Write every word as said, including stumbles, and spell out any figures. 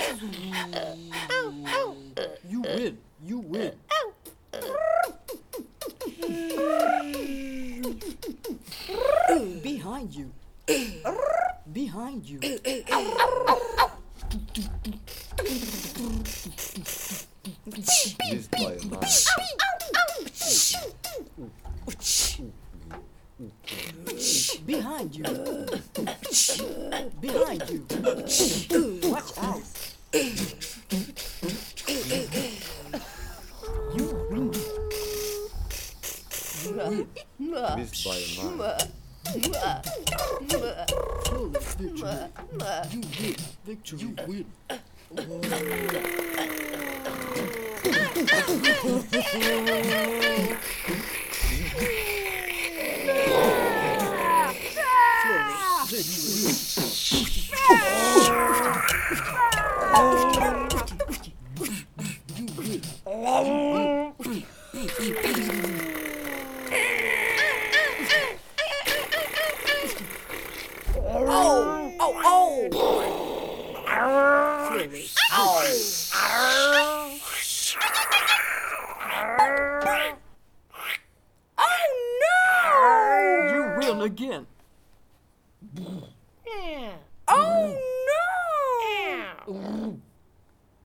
You win. You win. Behind you. Behind you. Missed by a mile. Behind you. Behind you. Watch out. You win. Missed by a mile. Full of victory. You win. Victory. You win. Oh, oh, oh! You win again. Oh no!